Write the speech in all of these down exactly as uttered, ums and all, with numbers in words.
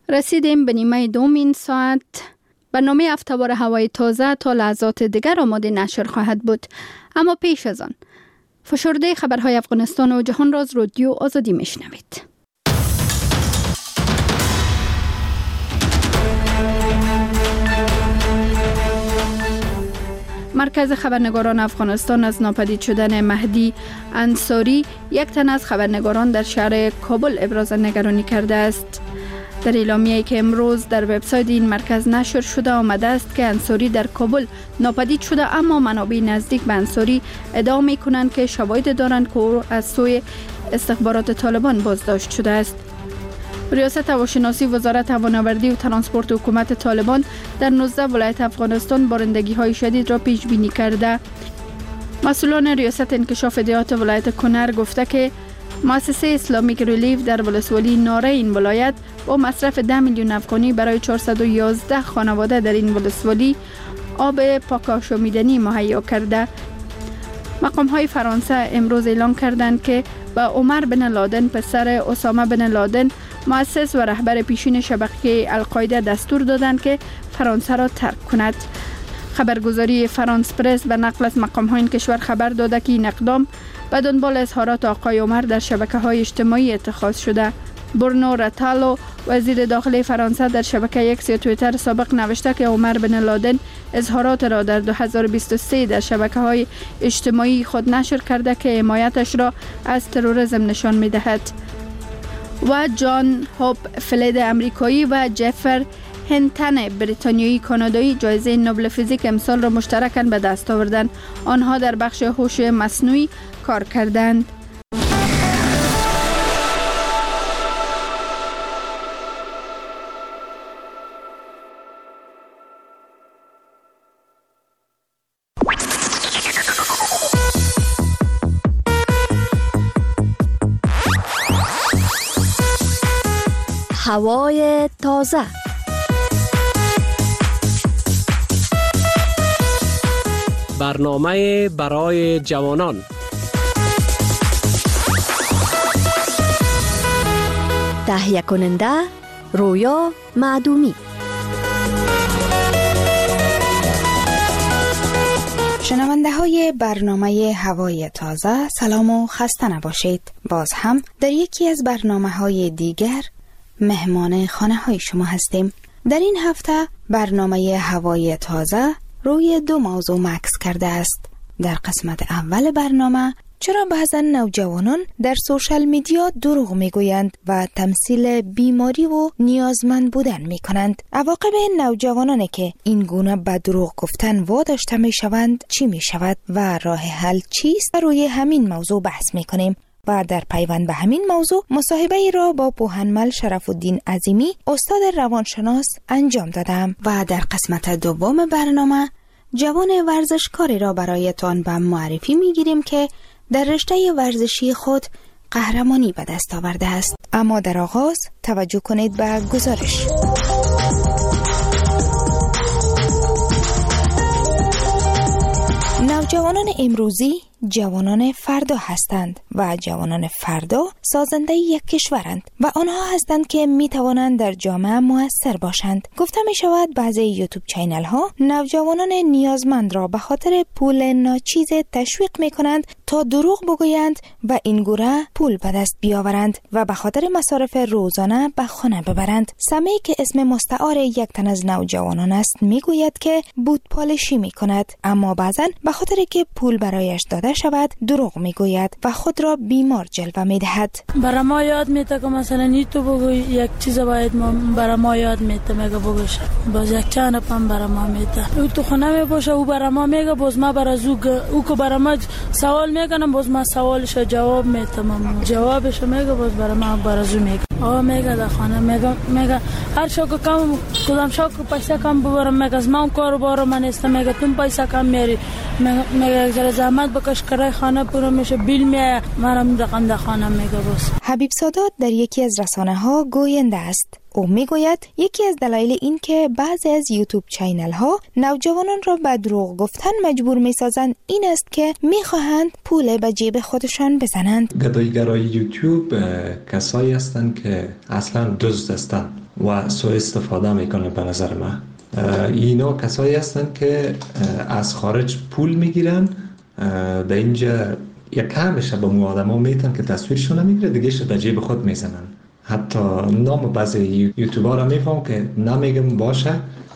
رسیدیم به نیمه دوم این ساعت. برنامه هفته‌وار هوای تازه تا لحظات دیگر آماده نشر خواهد بود. اما پیش از آن فشرده خبرهای افغانستان و جهان را از رادیو آزادی میشنوید. مرکز خبرنگاران افغانستان از ناپدید شدن مهدی انصاری، یک تن از خبرنگاران در شهر کابل، ابراز نگرانی کرده است. در اعلامیه‌ای که امروز در وبسایت این مرکز نشر شده آمده است که انصاری در کابل ناپدید شده، اما منابع نزدیک به انصاری ادعا می‌کنند که شواهد دارند که او از سوی استخبارات طالبان بازداشت شده است. ریاست هواشناسی وزارت هوانوردی و ترانسپورت حکومت طالبان در نوزده ولایت افغانستان بارندگی‌های شدید را پیش بینی کرده. مسئولان ریاست انکشاف ادارات ولایت کنر گفته که مؤسسه اسلامیک ریلیف در ولسوالی ناره این ولایت با مصرف ده میلیون افغانی برای چهارصد و یازده خانواده در این ولسوالی آب پاک آشامیدنی مهیا کرده. مقام‌های فرانسه امروز اعلام کردند که به عمر بن لادن پسر اسامه بن لادن، مؤسس و رهبر پیشین شبکه القاعده، دستور دادند که فرانسه را ترک کند. خبرگزاری فرانس پرس به نقل از مقام‌های این کشور خبر داده که این اقدام به دنبال اظهارات آقای عمر در شبکه‌های اجتماعی اتخاذ شده. برنو راتالو، وزیر داخلی فرانسه، در شبکه اکس یا توییتر سابق نوشته که عمر بن لادن اظهارات را در دو هزار و بیست و سه در شبکه‌های اجتماعی خود نشر کرده که حمایتش را از تروریسم نشان می‌دهد. و جان هاپ فلید امریکایی و جفر هنتن بریتانیایی کانادایی جایزه نوبل فیزیک امسال را مشترکاً به دست آوردند. آنها در بخش هوش مصنوعی کار کردند. هوای تازه. برنامه برای جوانان. تهیه کننده رویا معدومی. شنونده های برنامه هوای تازه، سلام و خسته نباشید. باز هم در یکی از برنامه های دیگر مهمان خانه های شما هستیم. در این هفته برنامه هوای تازه روی دو موضوع مکس کرده است. در قسمت اول برنامه چرا بعضا نوجوانان در سوشال میدیا دروغ میگویند و تمثیل بیماری و نیازمند بودن میکنند. عواقب نوجوانانی که این گونه به دروغ گفتن واداشته میشوند چی میشود و راه حل چیست؟ روی همین موضوع بحث میکنیم. و در پیوند به همین موضوع مصاحبه ای را با پوهنمل شرف الدین عظیمی، استاد روانشناس، انجام دادم. و در قسمت دوم برنامه جوان ورزشکاری را برایتان به معرفی میگیریم که در رشته ورزشی خود قهرمانی به دست آورده است. اما در آغاز توجه کنید به گزارش. نوجوانان امروزی جوانان فردا هستند و جوانان فردا سازنده یک کشورند و آنها هستند که می توانند در جامعه مؤثر باشند. گفته می شود بعضی یوتیوب چینل ها نوجوانان نیازمند را به خاطر پول ناچیز تشویق می کنند تا دروغ بگویند و این گونه پول به دست بیاورند و به خاطر مصارف روزانه به خانه ببرند. سمی که اسم مستعار یک تن از نوجوانان است می گوید که بود پالشی می کند، اما بعضا به خاطر که پول برایش داده شود دروغ میگوید و خود را بیمار جلوه میدهد. برای ما یاد میده که مثلا این تو بگوی یک چیز باید ما برای ما یاد میده میگه بگوش باز یک چند پم برای ما میده. او تو خونه میباشه او برای ما میگه باز ما برای زوگ او که برای ما سوال میکنم باز ما سوالش جواب میدم جوابش میگه باز برای ما برای زو میگه آه میگه در خانه میگه میگه هر شو که کم کدام شو که پیسه کم ببرم میگه از ما کارو بارو من است میگه تو پیسه کم میاری میگه زر زحمت بکش کرای خانه پورا میشه بیل میای منم رقم در خانه میگه باز. حبیب سادات در یکی از رسانه ها گوینده است. او میگوید یکی از دلایل این که بعضی از یوتیوب چینل ها نوجوانان را به دروغ گفتن مجبور میسازند این است که میخواهند پول به جیب خودشان بزنند. گدایگرای یوتیوب کسایی هستند که اصلا دزد هستند و سوء استفاده میکنن. به نظر من اینا کسایی هستن که از خارج پول میگیرن، در اینجا یک کمش به مو آدم ها میتن که تصویرشون نمیگیره، دیگه شد به جیب خود میزنن. حتی نام بعضی یوتیوبر را میفهم که نمیگم باشه،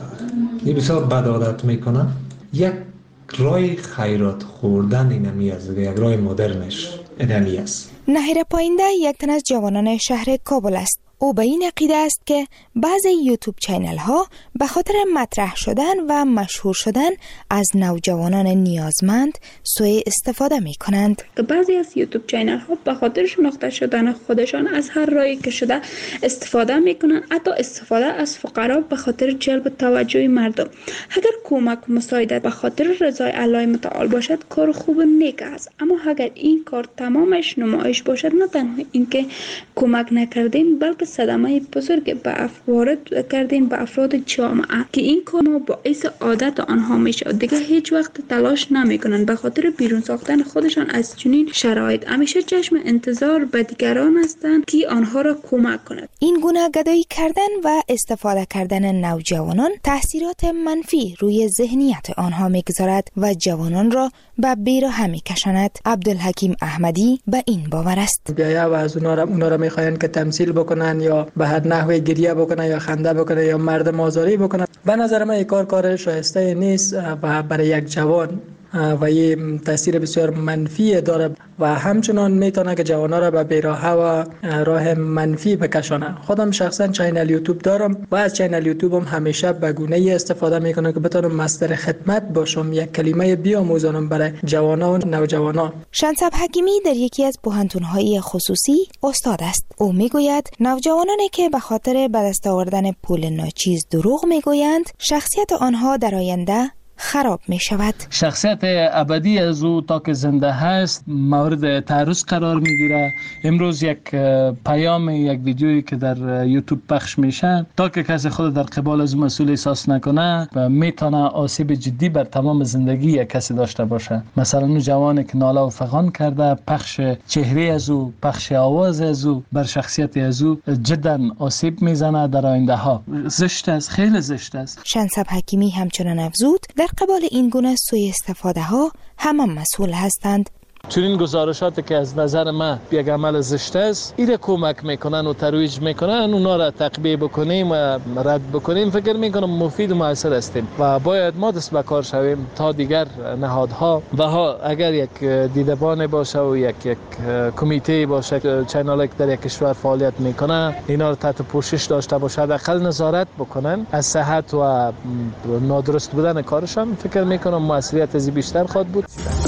این بسیار بد عادت میکنن. یک رای خیرات خوردن اینمی است، یک رای مدرنش اینمی است. نهیر پاینده یک تن از جوانان شهر کابل است. او به این عقیده است که بعضی یوتیوب چینل ها به خاطر مطرح شدن و مشهور شدن از نوجوانان نیازمند سوء استفاده می کنند. بعضی از یوتیوب چینل ها به خاطر شناخته شدن خودشان از هر راهی که شده استفاده می کنند، حتی استفاده از فقرا به خاطر جلب توجه مردم. اگر کمک و مساعدت به خاطر رضای الله متعال باشد کار خوب و نیک است، اما اگر این کار تمامش نمایش باشد، نه تنها اینکه کمک نکردیم بلکه صدمه بزرگ به وارد کردیم به افراد جامعه که این کار ما باعث عادت آنها میشه. دیگه هیچ وقت تلاش نمیکنن به خاطر بیرون ساختن خودشان از چنین شرایط. همیشه چشم انتظار به دیگران هستند که آنها را کمک کنند. این گونه گدایی کردن و استفاده کردن نوجوانان تاثیرات منفی روی ذهنیت آنها میگذارد و جوانان را به بیراه میکشاند. عبدالحکیم احمدی به این باور است. بیایا و از اونا را اونا را میخواین که تمثیل بکنن یا به هر نحوی گریه بکنن یا خنده بکنن یا مردم آزاری بکنن. به نظر من این کار کار شایسته نیست و برای یک جوان و یه تاثیر بسیار منفی داره و همچنان میتونه که جوانا را به بیراهه و راه منفی بکشانه. خودم شخصا چینل یوتیوب دارم و از چینل یوتیوبم همیشه به گونه‌ای استفاده میکنم که بتونم مصدر خدمت باشم، یک کلمه بیاموزانم برای جوانا و نوجوانا. شنصب حکیمی در یکی از پوهنتون‌های خصوصی استاد است. او میگوید نوجوانانی که به خاطر به دست آوردن پول ناچیز دروغ میگویند، شخصیت آنها در آینده خراب می شود. شخصیت ابدی از او تا که زنده هست مورد تعرض قرار می گیره. امروز یک پیام، یک ویدیویی که در یوتیوب پخش میشه، تا که کسی خود در قبال از مسئول احساس نکنه و میتونه آسیب جدی بر تمام زندگی یک کسی داشته باشه. مثلا اون جوانی که ناله و فغان کرده، پخش چهره از او، پخش آواز از او بر شخصیت از او جدا آسیب میزنه در آینده ها. زشت است، خیلی زشت است. شنصب حکیمی همچنان افزود در قبال این گونه سوء استفاده ها همه مسئول هستند. چنین گزارشاتی که از نظر من یک عمل زشت است، ایره کمک میکنن و ترویج میکنن، اونا را تقبیه بکنیم و رد بکنیم، فکر میکنم مفید و موثر هستیم و باید ما دست به کار شویم تا دیگر نهادها و ها اگر یک دیدبان باشه و یک یک کمیته باشه، چینال که در یک کشور فعالیت میکنه، اینا را تحت پوشش داشته باشه، حداقل نظارت بکنن از صحت و نادرست بودن کارشان، فکر میکنم موثریت از بیشتر خواهد بود.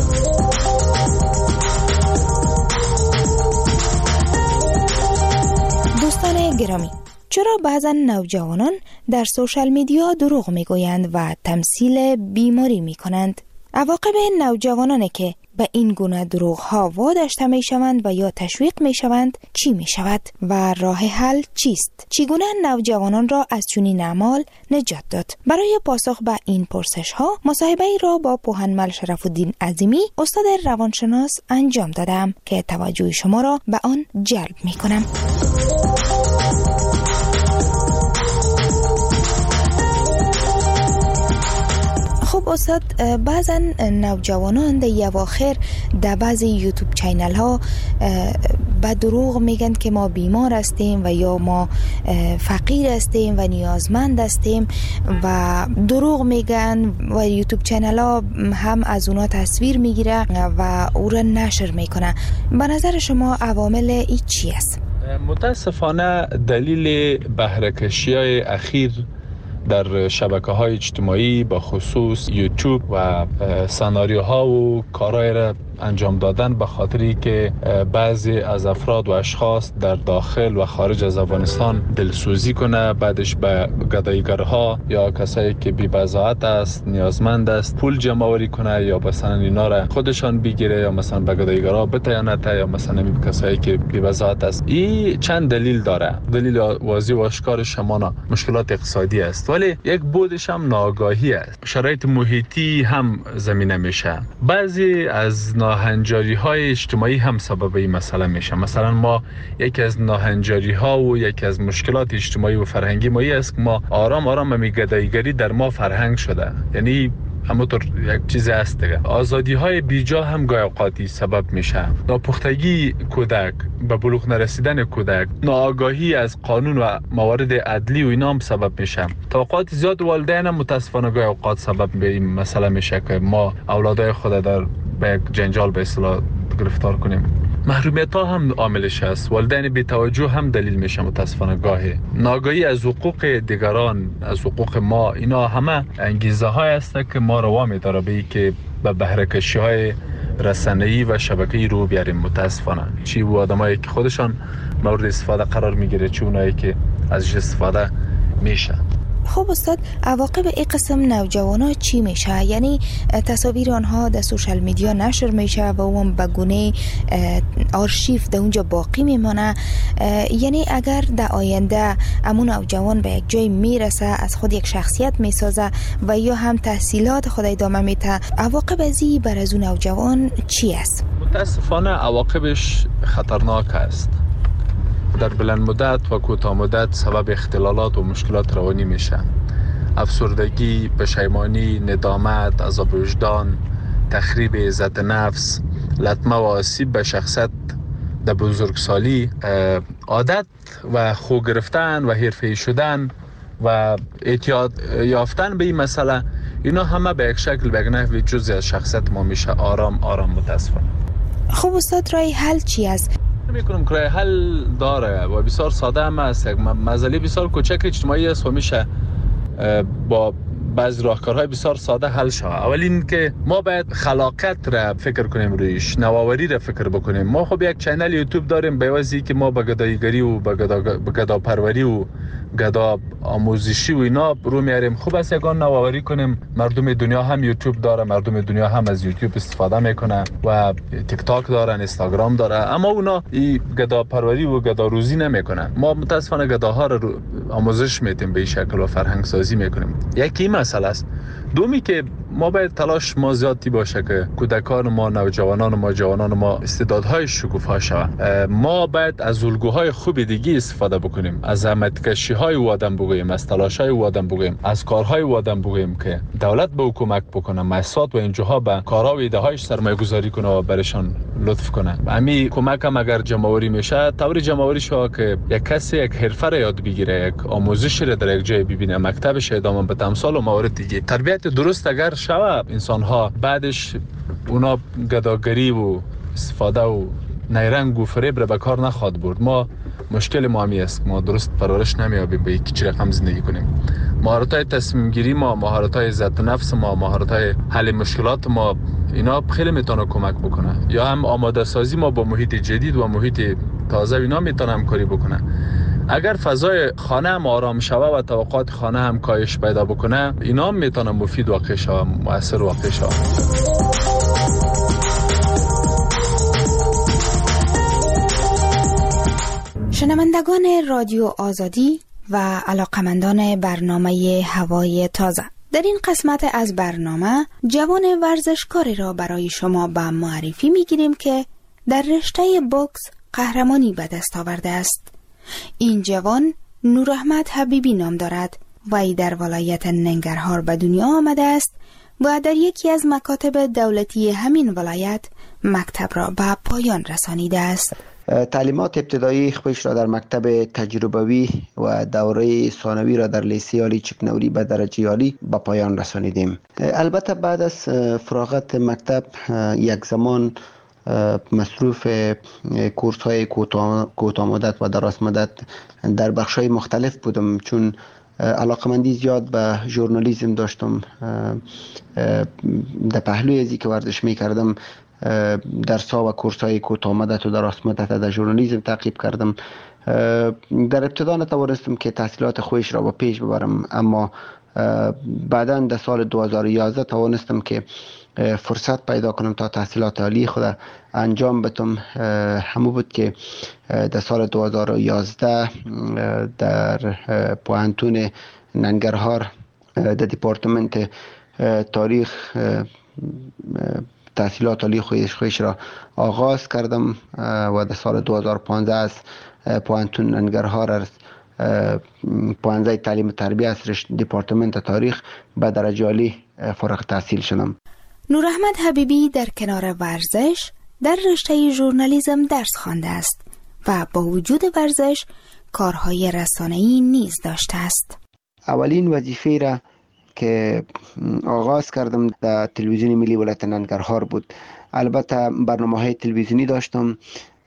دوستان گرامی، چرا بعضا نوجوانان در سوشال میدیا دروغ میگویند و تمثیل بیماری میکنند؟ عواقب نوجوانانی که به این گونه دروغ ها واداشته می شوند و یا تشویق می شوند چی می شود و راه حل چیست؟ چگونه نوجوانان را از چنین اعمال نجات داد؟ برای پاسخ به این پرسش ها مصاحبه ای را با پوهنمل شرف الدین عظیمی، استاد روانشناس انجام دادم که توجه شما را به آن جلب می کنم. خب استاد، بعضا نوجوانان در اواخر در بعضی یوتیوب چینل ها به دروغ میگن که ما بیمار هستیم و یا ما فقیر هستیم و نیازمند هستیم و دروغ میگن و یوتیوب چینل ها هم از اونا تصویر میگیره و او را نشر میکنه. به نظر شما عوامل این چی است؟ متاسفانه دلیل بهره‌کشی های اخیر در شبکه‌های اجتماعی با خصوص یوتیوب و سناریوها و کارهای را انجام دادن به خاطری که بعضی از افراد و اشخاص در داخل و خارج از افغانستان دلسوزی کنه، بعدش به گداییگرها یا کسایی که بی بضاعت است، نیازمند است، پول جمع آوری کنه یا مثلا اینا را خودشان بگیره یا مثلا به گداییگرها بتیانه یا مثلا به کسایی که بی بضاعت است. این چند دلیل داره. دلیل واضح و آشکار شمانا مشکلات اقتصادی است، ولی یک بودش هم ناآگاهی است. شرایط محیطی هم زمینه میشه. بعضی از ناهنجاری های اجتماعی هم سبب این مسئله میشه. مثلا ما یکی از ناهنجاری ها و یکی از مشکلات اجتماعی و فرهنگی ما است که ما آرام آرام می گداییگری در ما فرهنگ شده، یعنی همونطور یک چیز هست دیگه. آزادی های بیجا هم گاهی اوقاتی سبب میشه. ناپختگی کودک، به بلوغ نرسیدن کودک، ناآگاهی از قانون و موارد عدلی و اینا هم سبب میشه. تا اوقات زیاد والدین هم متاسفانه گاهی اوقات سبب به این مسئله میشه که ما اولادای خود در به یک جنجال به اصطلاح گرفتار کنیم. محرومیت ها هم عاملش است. والدین بی توجه هم دلیل میشه متاسفانه گاهی. ناگاهی از حقوق دیگران، از حقوق ما، اینا همه انگیزه های است که ما رو وامی داره به این که به بهره کشی های رسانه‌ای و شبکه‌ای رو بیاریم متاسفانه. چی و آدمایی که خودشان مورد استفاده قرار میگیره، چی اونایی که ازش استفاده میشه. خب استاد، عواقب این قسم نوجوانا چی میشه؟ یعنی تصاویر آنها در سوشال میدیا نشر میشه و اون به گونه آرشیو در اونجا باقی میمانه. یعنی اگر در آینده امون نوجوان به یک جای میرسه، از خود یک شخصیت میسازه و یا هم تحصیلات خود ادامه میده، عواقب ازی بر از اون نوجوان چی است؟ متاسفانه عواقبش خطرناک است. در بلند مدت و کوتاه مدت سبب اختلالات و مشکلات روانی میشه. افسردگی، پشیمانی، ندامت، عذاب وجدان، تخریب عزت نفس، لطمه و آسیب به شخصیت در بزرگسالی، عادت و خو گرفتن و حرفه‌ای شدن و اعتیاد یافتن به این مسئله، اینا همه به یک شکل به یک نحوی جزئی از شخصیت ما میشه آرام آرام متاسفانه. خب استاد، رای حل چی است؟ میکنم که رای حل داره و بسیار ساده هم است. یک مسئله بسیار کوچک اجتماعی است و میشه با بعض راهکارهای بسیار ساده حل شود. اول این که ما باید خلاقیت را فکر کنیم، رویش نوآوری را فکر بکنیم. ما خب یک چینل یوتیوب داریم به واسطه که ما به گداییگری و به گدا به گدا پروری و گدا آموزشی و اینا رو میاریم. خوب است یگان نوآوری کنیم. مردم دنیا هم یوتیوب داره، مردم دنیا هم از یوتیوب استفاده میکنه و تیک تاک دارن، اینستاگرام داره، اما اونا این گدا پروری و گدا روزی نمیکنن. ما متاسفانه گداها رو آموزش میدیم به این شکل و فرهنگ سازی میکنیم. یکی مسئله است. دومی که ما باید تلاش ما زیادی باشه که کودکان ما، نوجوانان ما، جوانان ما استعدادهای شکوفا شوند. ما باید از الگوهای خوب دیگه استفاده بکنیم، از زحمتکشی های او آدم بگوییم، از تلاش های او آدم بگوییم، از کارهای او آدم بگوییم که دولت به او کمک بکنه، مؤسسات و انجاها به کارها و ایده هایش سرمایه گذاری کنه و برشان لطف کنه. همین کمک هم اگر جمع‌آوری میشه، طور جمع‌آوری شو که یک کسی یک حرفه را یاد بگیره، یک آموزش را در یک جای ببینه، مکتبش ادامه بده، امثال و موارد دیگه. تربیت درست اگر شوه، انسان ها بعدش اونا گداگری و استفاده و نیرنگ و فریب را به کار نخواد برد. ما مشکل ما همی است، ما درست پرورش نمیابیم به یک چی رقم زندگی کنیم. مهارت‌های تصمیم گیری ما، مهارت‌های عزت نفس ما، مهارت‌های حل مشکلات ما، اینا خیلی میتونه کمک بکنه. یا هم آماده سازی ما با محیط جدید و محیط تازه، اینا میتونه همکاری بکنه. اگر فضای خانه هم آرام شوه و توقعات خانه هم کاهش پیدا بکنه، اینا هم میتونه مفید واقع شوه، مؤثر واقع شوه. شنوندگان رادیو آزادی و علاقمندان برنامه هوای تازه، در این قسمت از برنامه جوان ورزشکاری را برای شما به معرفی میگیریم که در رشته بوکس قهرمانی به دست آورده است. این جوان نوراحمد حبیبی نام دارد و ای در ولایت ننگرهار به دنیا آمده است و در یکی از مکاتب دولتی همین ولایت مکتب را به پایان رسانیده است. تعلیمات ابتدایی خودش را در مکتب تجربوی و دوره ثانوی را در لیسه عالی چکنوری به درجه عالی به پایان رسانیدیم. البته بعد از فراغت مکتب یک زمان مصروف کورس های کوتاه مدت و دراز مدت در بخش های مختلف بودم، چون علاقمندی زیاد به ژورنالیسم داشتم. در پهلوی ازی که ورزش می کردم درس‌ها و کورس‌های کوتاه مدت و دراز مدت در ژورنالیسم تعقیب کردم. در ابتدا نتوانستم که تحصیلات خودش را با پیش ببرم، اما بعداً در سال دو هزار و یازده توانستم که فرصت پیدا کنم تا تحصیلات عالی خود انجام بدم. همون بود که در سال دو هزار و یازده در پوهنتون ننگرهار در دیپارتمنت تاریخ تحصیلات عالی خودش خودش را آغاز کردم و در سال دو هزار و پانزده از پوهنتون ننگرهار از پوهنځی تعلیم و تربیه از دپارتمنت تاریخ به درجه عالی فارغ التحصیل شدم. نور احمد حبیبی در کنار ورزش در رشته ژورنالیسم درس خوانده است و با وجود ورزش کارهای رسانه‌ای نیز داشته است. اولین وظیفه را که آغاز کردم در تلویزیون ملی ولایت ننگرهار بود. البته برنامه‌های تلویزیونی داشتم،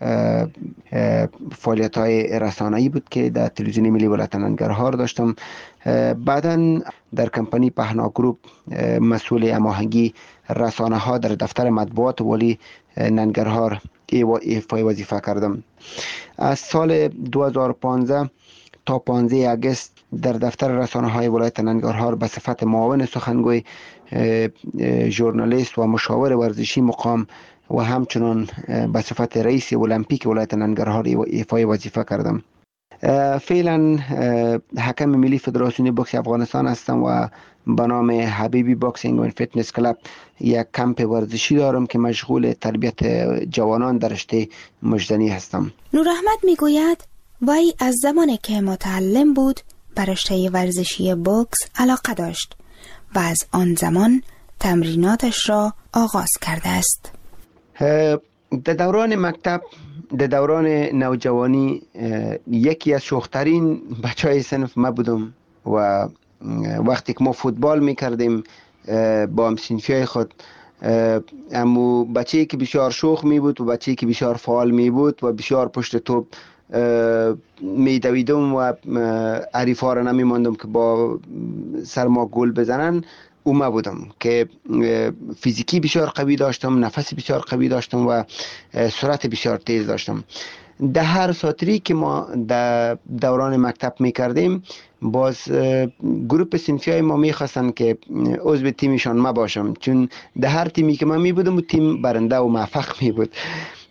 فعالیت‌های رسانه‌ای بود که در تلویزیون ملی ولایت ننگرهار داشتم. بعداً در کمپانی پهنا گروپ مسئول هماهنگی رسانه‌ها در دفتر مطبوعات والی ننگرهار ایفای وظیفه کردم. از سال دو هزار و پانزده تا پانزده آگوست در دفتر رسانه‌های ولایت ننگرهار به صفت معاون سخنگوی، ژورنالیست و مشاور ورزشی مقام و همچنان به صفت رئیس المپیک ولایت ننگرهار ایفای وظیفه کردم. فعلا حکم ملی فدراسیون بوکس افغانستان هستم و به نام حبیبی باکسینگ و فیتنس کلاب یک کمپ ورزشی دارم که مشغول تربیت جوانان در رشته مجدنی هستم. نور احمد میگوید وی از زمانی که متعلم بود به رشته ورزشی بوکس علاقه داشت و از آن زمان تمریناتش را آغاز کرده است. در دوران مکتب، در دوران نوجوانی، یکی از شوخترین بچهای صنف ما بودم و وقتی که ما فوتبال میکردیم با همسنفیای خود، امو بچه‌ای که بسیار شوخ می بود و بچه‌ای که بسیار فعال می بود و بسیار پشت توپ می دویدم و حریفا را نمی ماندم که با سر ما گل بزنن. اومه بودم که فیزیکی بسیار قوی داشتم، نفس بسیار قوی داشتم و سرعت بسیار تیز داشتم. در هر ساتری که ما در دوران مکتب می کردیم، باز گروپ صنفی های ما می خواستن که عضو تیمشان ما باشم، چون در هر تیمی که من می بودم و تیم برنده و موفق می بود.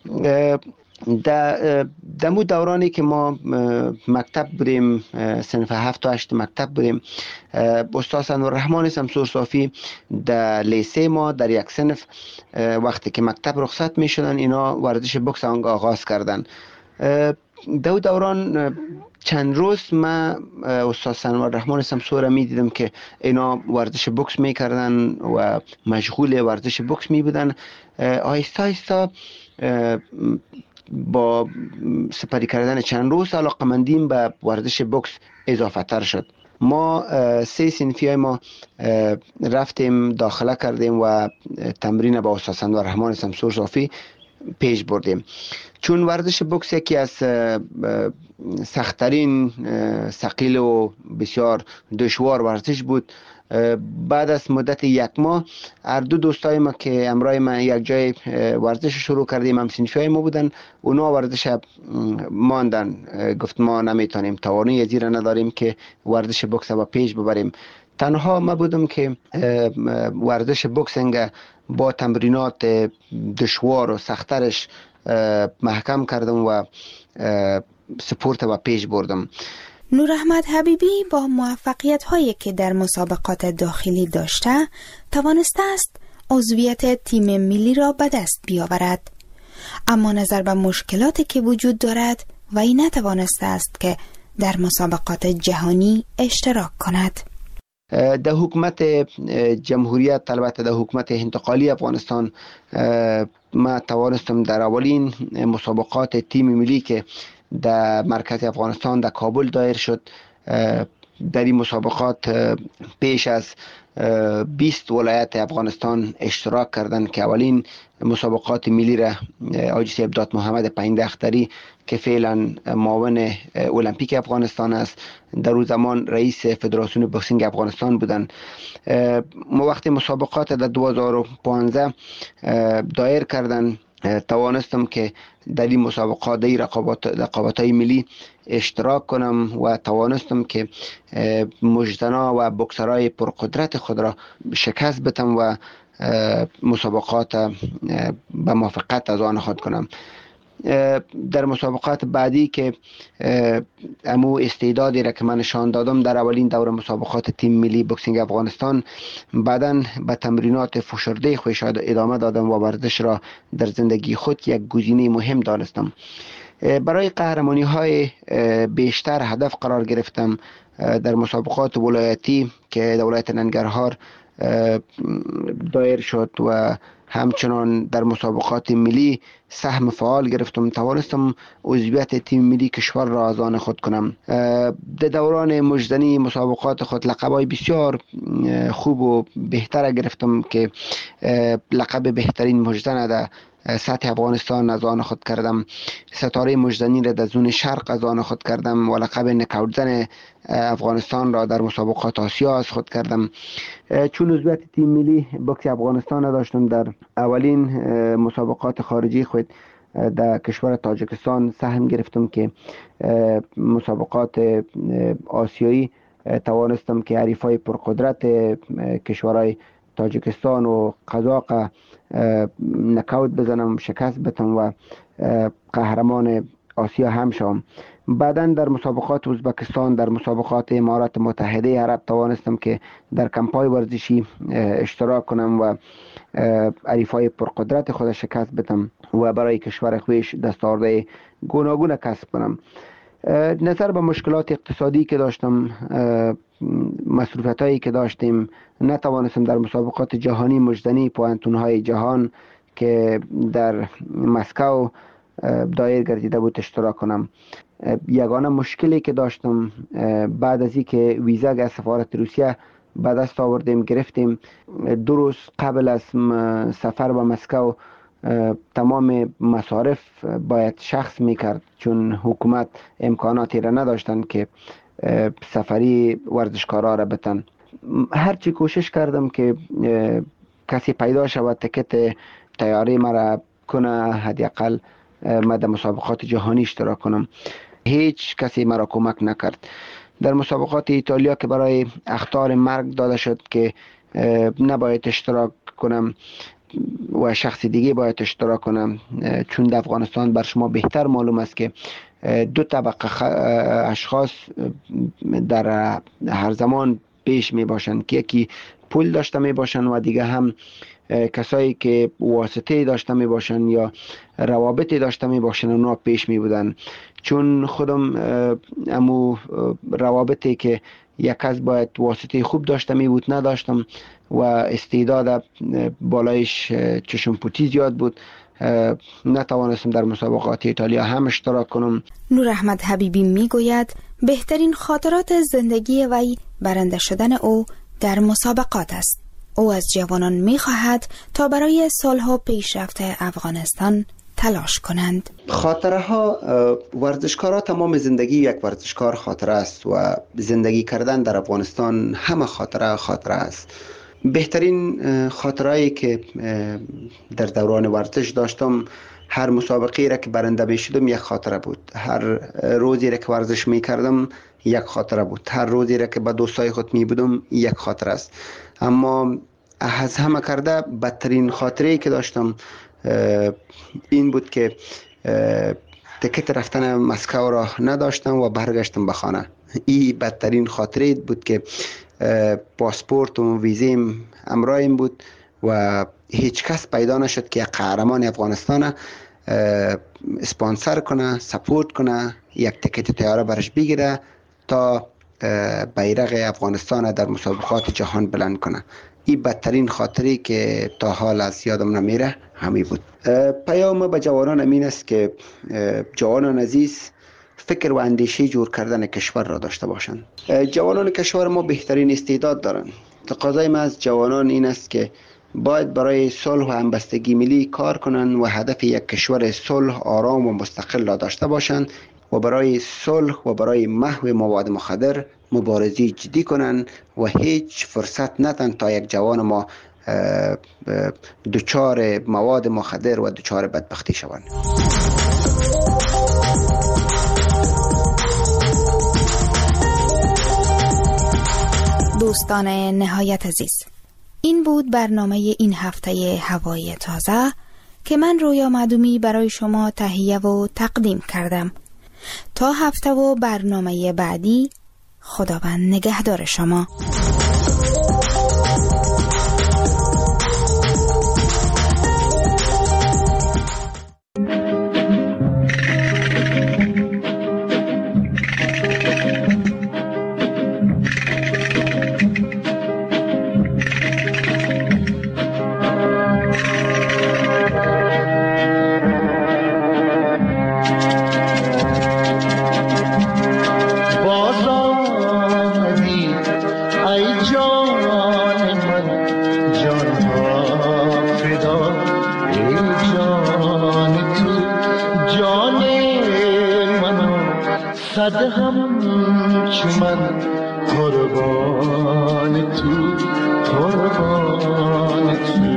در دمو دورانی که ما مکتب بودیم، صنف هفت و هشت مکتب بودیم، استاد انورالرحمن شمسور صافی در لیسه ما در یک صنف وقتی که مکتب رخصت می شدن اینا ورزش بوکس آنگاه آغاز کردن. دو دوران چند روز ما استاد انورالرحمن شمسور می دیدم که اینا ورزش بوکس می کردن و مشغول ورزش بوکس می بودن. آهسته آهسته با سپری کردن چند روز علاقمندیم به ورزش بوکس اضافه تر شد. ما سه صنفی ما رفتیم داخله کردیم و تمرین با استاد انورالرحمن شمسور صافی پیش بردیم. چون ورزش بوکس یکی از سخت‌ترین، ثقیل و بسیار دشوار ورزش بود، بعد از مدت یک ماه هر دو دوستای ما که همراه ما یک جای ورزش شروع کردیم، هم صنفی ما بودن، اونا ورزش ماندن، گفت ما نمیتونیم، توانایی زیرا نداریم که ورزش بوکس با پیش ببریم. تنها ما بودم که ورزش بوکسینگ با تمرینات دشوار و سخترش محکم کردم و سپورت و پیش بردم. نور احمد حبیبی با موفقیت هایی که در مسابقات داخلی داشته توانسته است عضویت تیم ملی را به دست بیاورد، اما نظر به مشکلاتی که وجود دارد وی نتوانسته است که در مسابقات جهانی اشتراک کند. در حکومت جمهوریت، البته در حکومت انتقالی افغانستان، ما توانستم در اولین مسابقات تیم ملی که در مرکز افغانستان در کابل دایر شد، در این مسابقات پیش از بیست ولایت افغانستان اشتراک کردند که اولین مسابقات ملی را حاجی صاحب دات محمد پایینده اختری که فعلا معاون المپیک افغانستان است، در اون زمان رئیس فدراسیون بوکسینگ افغانستان بودند. ما وقتی مسابقات در دو هزار و پانزده دایر کردن، توانستم که در این مسابقات در رقابت رقابت‌های ملی اشتراک کنم و توانستم که مجدنا و بوکسرای پرقدرت خود را شکست بدم و مسابقات به موافقت از آن خود کنم. در مسابقات بعدی که امو استعدادی را که من نشان دادم در اولین دوره مسابقات تیم ملی بوکسینگ افغانستان، بعداً به تمرینات فشرده خودش ادامه دادم و ورزش را در زندگی خود یک گزینه مهم دانستم. برای قهرمانی های بیشتر هدف قرار گرفتم. در مسابقات ولایتی که در ولایت ننگرهار دایر شد و همچنان در مسابقات ملی سهم فعال گرفتم، توانستم عضویت تیم ملی کشور را از آن خود کنم. در دوران مجدنی مسابقات خود لقب‌های بسیار خوب و بهتر گرفتم که لقب بهترین مجدن در سطح افغانستان از آن خود کردم، ستاره مجدنی را در زون شرق از آن خود کردم و لقب نکاوتزن افغانستان را در مسابقات آسیا از خود کردم. چون عضویت تیم ملی بوکس افغانستان داشتم، در اولین مسابقات خارجی خود در کشور تاجیکستان سهم گرفتم که مسابقات آسیایی توانستم که حریفای پرقدرت کشورهای تاجیکستان و قزاق نکاوت بزنم، شکست بدم و قهرمان آسیا هم شوم. بعداً در مسابقات ازبکستان، در مسابقات امارات متحده عرب توانستم که در کمپای ورزشی اشتراک کنم و حریفای پرقدرت خود شکست بدم و برای کشور خویش دستاوردهای گوناگون کسب کنم. نظر به مشکلات اقتصادی که داشتم، مصروفیت هایی که داشتیم، نتوانستم در مسابقات جهانی مجدنی پوانتون های جهان که در مسکو دایر گردیده بود اشتراک کنم. یگانه مشکلی که داشتم بعد از اینکه ویزا از سفارت روسیه به دست آوردیم گرفتیم، دو روز قبل از سفر به مسکو تمام مصارف باید شخص میکرد، چون حکومت امکاناتی را نداشتن که سفری ورزشکارا را بتن. هرچی کوشش کردم که کسی پیدا شود تکت تیاری مرا کنه، حداقل من در مسابقات جهانی اشتراک کنم، هیچ کسی مرا کمک نکرد. در مسابقات ایتالیا که برای اخطار مرگ داده شد که نباید اشتراک کنم و شخص دیگه باید اشتراک کنم، چون در افغانستان بر شما بهتر معلوم است که دو طبقه اشخاص در هر زمان پیش می باشند که یکی پول داشته می باشند و دیگه هم کسایی که واسطه داشته می باشند یا روابطی داشته می باشند اونا پیش می بودن. چون خودم امو روابطی که یک کس باید واسطه خوب داشته می بود نداشتم و استعداد بالایش چشم پوتی زیاد بود، نتوانستم در مسابقات ایتالیا هم اشتراک کنم. نور احمد حبیبی می گوید بهترین خاطرات زندگی وی برنده شدن او در مسابقات است. او از جوانان می خواهد تا برای سالها پیشرفت افغانستان تلاش کنند. خاطره ها، ورزشکارا تمام زندگی یک ورزشکار خاطره است و زندگی کردن در افغانستان همه خاطره خاطره است. بهترین خاطرهایی که در دوران ورزش داشتم، هر مسابقه را که برنده می شدم یک خاطره بود، هر روزی را که ورزش می کردم یک خاطره بود، هر روزی را که با دوستای خود می بودم یک خاطره است. اما از همه کرده بدترین خاطره‌ای که داشتم این بود که تکت رفتن مسکو را نداشتم و برگشتم به خانه. این بدترین خاطره بود که پاسپورت و ویزیم همراهم بود و هیچ کس پیدا نشد که قهرمان افغانستان اسپانسر کنه، سپورت کنه، یک تکت طیاره برش بگیره تا بیرق افغانستان در مسابقات جهان بلند کنه. این بدترین خاطری که تا حال از یادم نمیره همی بود. پیام به جوانان امین است که جوانان عزیز فکر و اندیشه جور کردن کشور را داشته باشند. جوانان کشور ما بهترین استعداد دارند. تقاضای ما از جوانان این است که باید برای صلح و همبستگی ملی کار کنند و هدف یک کشور صلح، آرام و مستقل را داشته باشند و برای صلح و برای محو مواد مخدر مبارزه جدی کنند و هیچ فرصت ندن تا یک جوان ما دچار مواد مخدر و دچار بدبختی شوند. دوستان نهایت عزیز، این بود برنامه این هفته هوای تازه که من رویا معدومی برای شما تهیه و تقدیم کردم. تا هفته و برنامه بعدی، خداوند نگهدار شما. صد هم چمن قربان تو، قربان تو.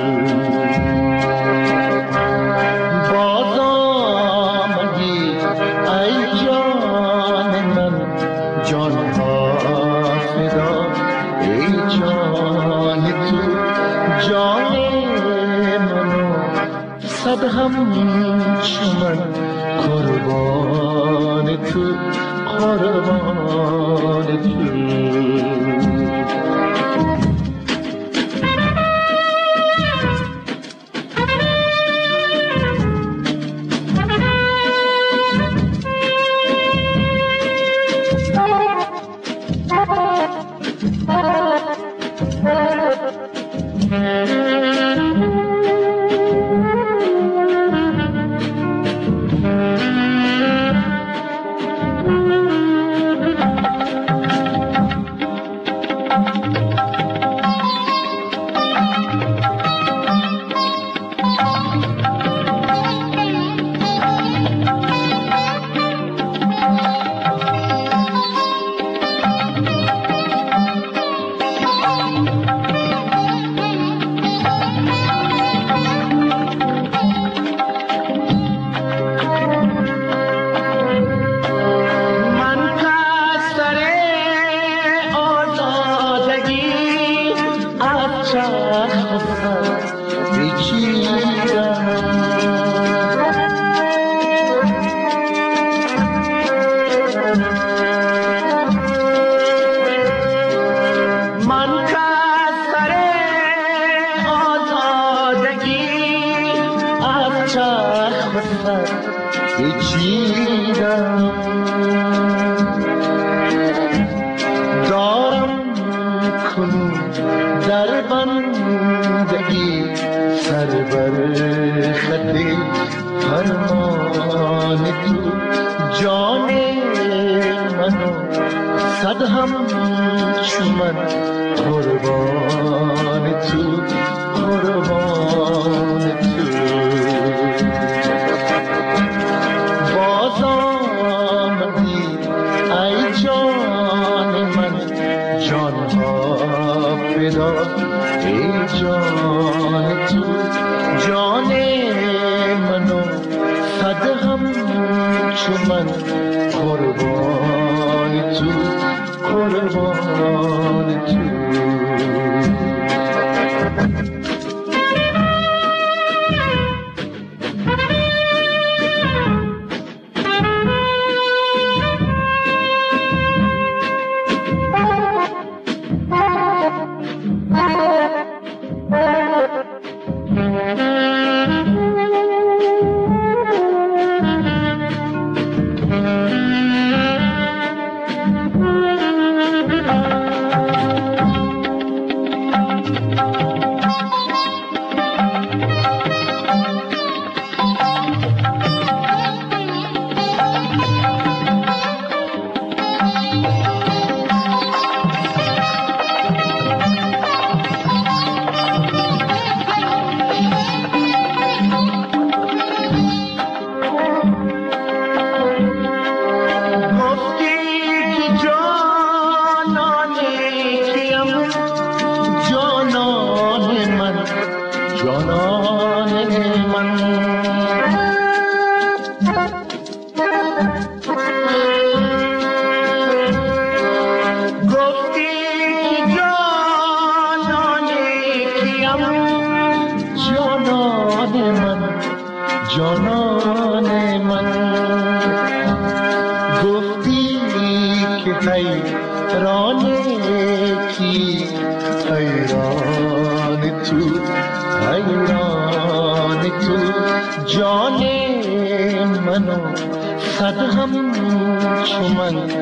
باز آمدی ای جان من، جان ها فدا ای جان تو، جان منو صد هم چمن قربان تو، قربان تو. که حیران کی حیران تو حیران تو جان منو صد هم چو من